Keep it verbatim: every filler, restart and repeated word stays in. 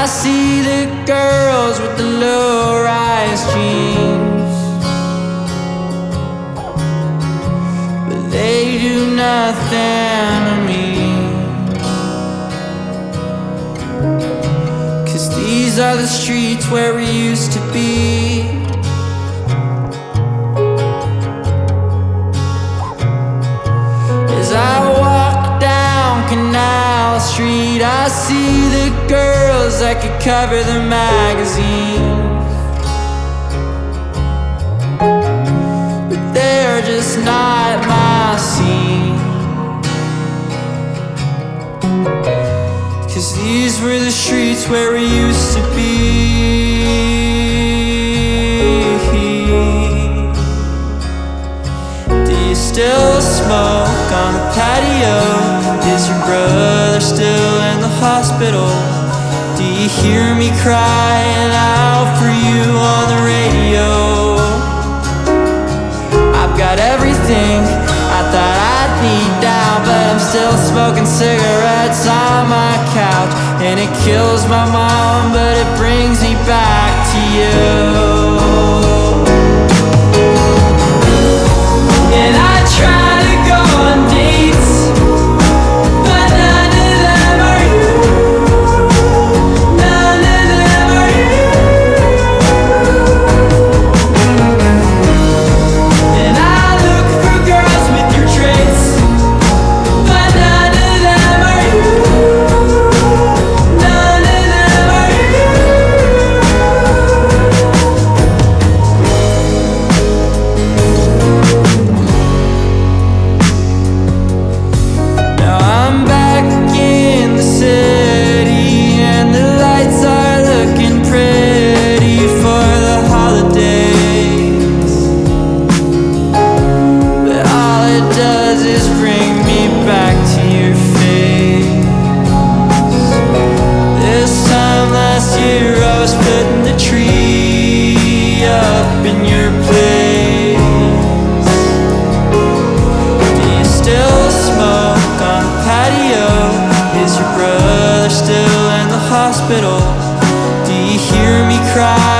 I see the girls with the low-rise jeans, but they do nothing to me. 'Cause these are the streets where we used to be. As I walk down Canal Street, I see the girls that could cover the magazines, but they're just not my scene. 'Cause these were the streets where we used to be. Do you still smoke on the patio? Is your brother still in the hospital? Do you hear me crying out for you on the radio? I've got everything I thought I'd need now, but I'm still smoking cigarettes on my couch. And it kills my mom, but it brings me back to you. And I try to go on dates, but none of them are you. None of them are you. And I look for girls with your traits, but none of them are you. None of them are you. Now I'm back in the city, and the lights are looking pretty for the holidays, but all it does is bring me back to your face. This time last year I was putting the tree up in your place. Do you still smoke on the patio? Is your brother still in the hospital? Do you hear me cry